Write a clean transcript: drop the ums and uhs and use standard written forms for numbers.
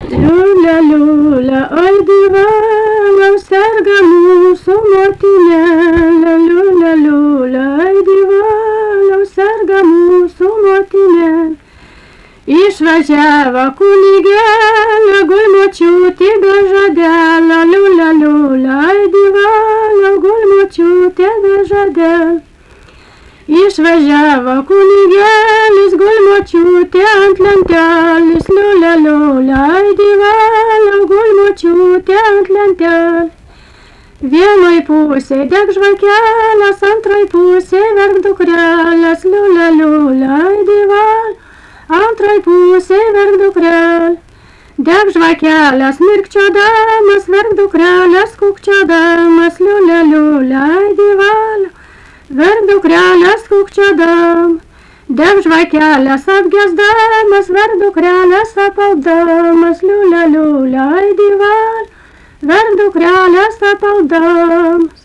Liūlia, liūlia, oi dievą, serga mūsų motinėlė. Liūlia, liūlia, oi dievą, serga mūsų motinėlė. Išvažiavo kunigėlė, gulmočiutė be žadelio. Liūlia, liūlia, oi dievą, gulmočiutė be žadelio. Išvažiavo kunigėlis, gulmočiutė ant lentelės. Liūlia, liūlia, oi dievą, gulmočiutė ant lentelės. Vienoj pusėj deg žvakelės, antroj pusėj verk dukrelės. Liūlia, liūlia, oi dievą, antroj pusėj verk dukrelės. Deg žvakelės mirkčiodamas, verk dukrelės kūkčiodamas. Liūlia, liūlia, oi dievą, verk dukrelės kūkčiodam. Deg žvakelės apgesdamas, verk dukrelės apaldamas. Liūlia, liūlia, oi dievą, verk dukrelės apaldamas.